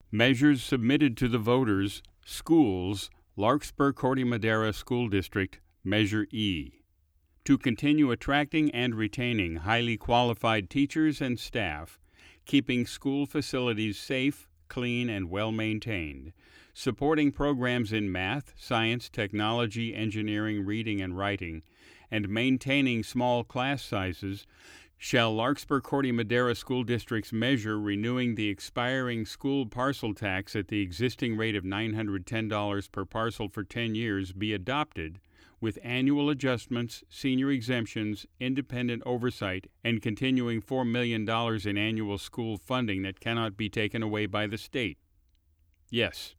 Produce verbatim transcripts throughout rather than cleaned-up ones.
Measures submitted to the voters. Schools, Larkspur-Corte Madera School District, Measure E. To continue attracting and retaining highly qualified teachers and staff, keeping school facilities safe, clean, and well-maintained, supporting programs in math, science, technology, engineering, reading, and writing, and maintaining small class sizes, shall Larkspur-Corte Madera School District's measure renewing the expiring school parcel tax at the existing rate of nine hundred ten dollars per parcel for ten years be adopted, with annual adjustments, senior exemptions, independent oversight, and continuing four million dollars in annual school funding that cannot be taken away by the state? Yes.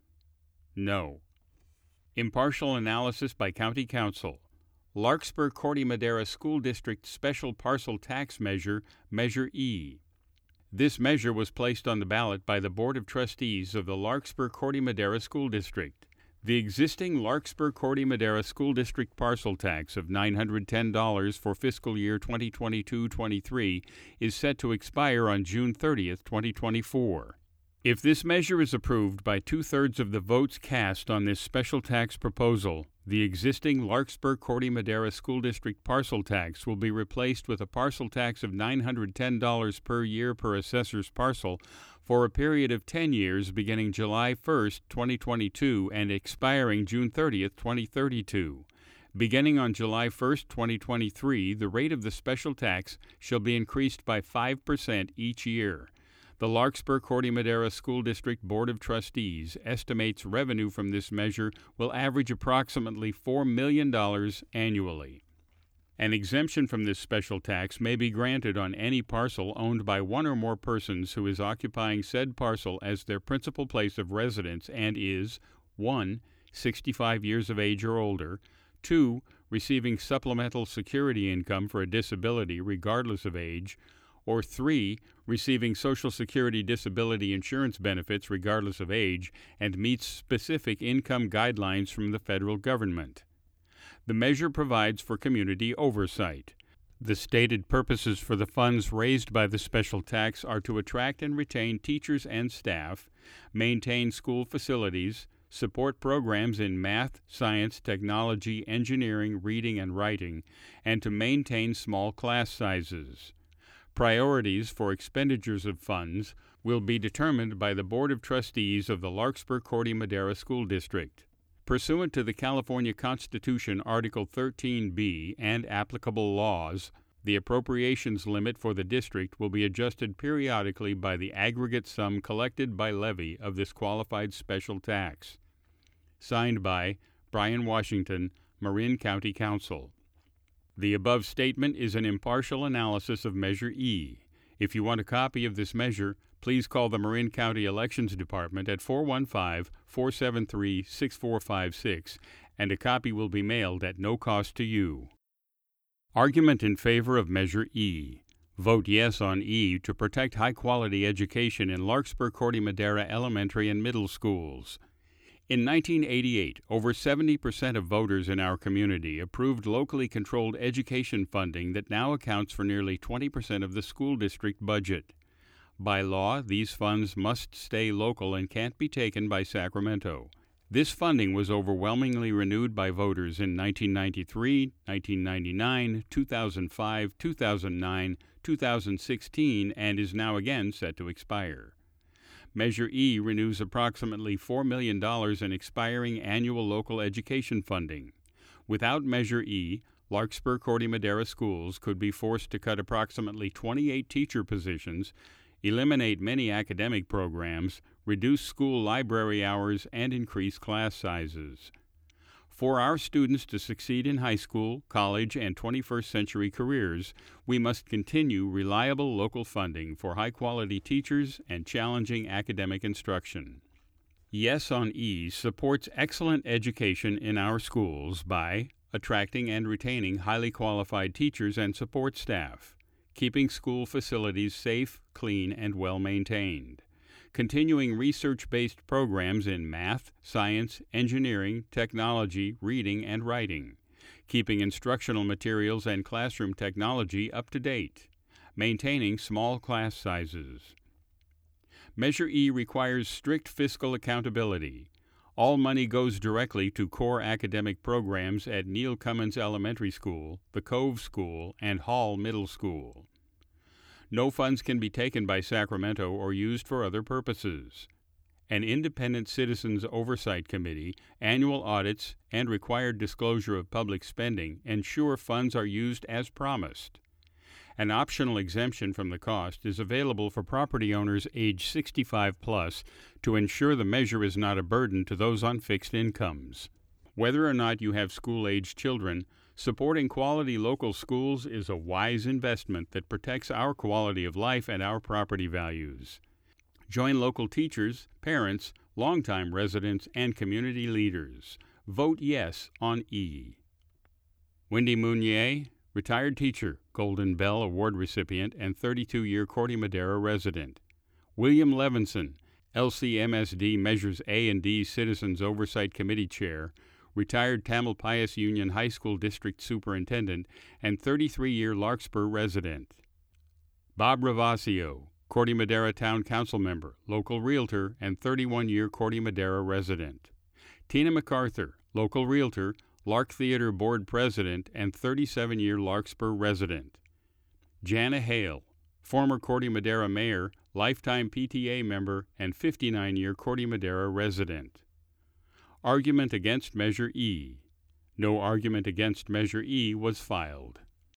No. Impartial analysis by County Council. Larkspur-Corte Madera School District Special Parcel Tax Measure, Measure E. This measure was placed on the ballot by the Board of Trustees of the Larkspur-Corte Madera School District. The existing Larkspur-Corte Madera School District parcel tax of nine hundred ten dollars for fiscal year twenty twenty-two twenty-three is set to expire on June thirtieth, twenty twenty-four. If this measure is approved by two-thirds of the votes cast on this special tax proposal, the existing Larkspur-Corte Madera School District parcel tax will be replaced with a parcel tax of nine hundred ten dollars per year per assessor's parcel for a period of ten years beginning July first, twenty twenty-two and expiring June thirtieth, twenty thirty-two. Beginning on July first, twenty twenty-three, the rate of the special tax shall be increased by five percent each year. The Larkspur-Corte Madera School District Board of Trustees estimates revenue from this measure will average approximately four million dollars annually. An exemption from this special tax may be granted on any parcel owned by one or more persons who is occupying said parcel as their principal place of residence and is one sixty-five years of age or older, two receiving supplemental security income for a disability regardless of age, or three receiving Social Security disability insurance benefits regardless of age and meets specific income guidelines from the federal government. The measure provides for community oversight. The stated purposes for the funds raised by the special tax are to attract and retain teachers and staff, maintain school facilities, support programs in math, science, technology, engineering, reading, and writing, and to maintain small class sizes. Priorities for expenditures of funds will be determined by the Board of Trustees of the Larkspur-Corte Madera School District. Pursuant to the California Constitution Article thirteen B and applicable laws, the appropriations limit for the district will be adjusted periodically by the aggregate sum collected by levy of this qualified special tax. Signed by Brian Washington, Marin County Council. The above statement is an impartial analysis of Measure E. If you want a copy of this measure, please call the Marin County Elections Department at four one five, four seven three, six four five six, and a copy will be mailed at no cost to you. Argument in favor of Measure E. Vote yes on E to protect high-quality education in Larkspur-Corte Madera elementary and middle schools. In nineteen eighty-eight, over seventy percent of voters in our community approved locally controlled education funding that now accounts for nearly twenty percent of the school district budget. By law, these funds must stay local and can't be taken by Sacramento. This funding was overwhelmingly renewed by voters in nineteen ninety-three, nineteen ninety-nine, two thousand five, two thousand nine, two thousand sixteen, and is now again set to expire. Measure E renews approximately four million dollars in expiring annual local education funding. Without Measure E, Larkspur-Corte Madera schools could be forced to cut approximately twenty-eight teacher positions, eliminate many academic programs, reduce school library hours, and increase class sizes. For our students to succeed in high school, college, and twenty-first century careers, we must continue reliable local funding for high-quality teachers and challenging academic instruction. Yes on E supports excellent education in our schools by attracting and retaining highly qualified teachers and support staff, keeping school facilities safe, clean, and well-maintained, continuing research-based programs in math, science, engineering, technology, reading, and writing, keeping instructional materials and classroom technology up to date, maintaining small class sizes. Measure E requires strict fiscal accountability. All money goes directly to core academic programs at Neil Cummins Elementary School, the Cove School, and Hall Middle School. No funds can be taken by Sacramento or used for other purposes. An independent citizens oversight committee, annual audits, and required disclosure of public spending ensure funds are used as promised. An optional exemption from the cost is available for property owners age sixty-five plus to ensure the measure is not a burden to those on fixed incomes. Whether or not you have school-aged children, supporting quality local schools is a wise investment that protects our quality of life and our property values. Join local teachers, parents, longtime residents, and community leaders. Vote yes on E. Wendy Mounier, retired teacher, Golden Bell Award recipient, and thirty-two-year Corte Madera resident. William Levinson, L C M S D Measures A and D Citizens Oversight Committee Chair, retired Tamalpais Union High School District Superintendent, and thirty-three-year Larkspur resident. Bob Ravasio, Corte Madera Town Council member, local realtor, and thirty-one-year Corte Madera resident. Tina MacArthur, local realtor, Lark Theater Board President, and thirty-seven-year Larkspur resident. Jana Hale, former Corte Madera Mayor, lifetime P T A member, and fifty-nine-year Corte Madera resident. Argument against Measure E. No argument against Measure E was filed.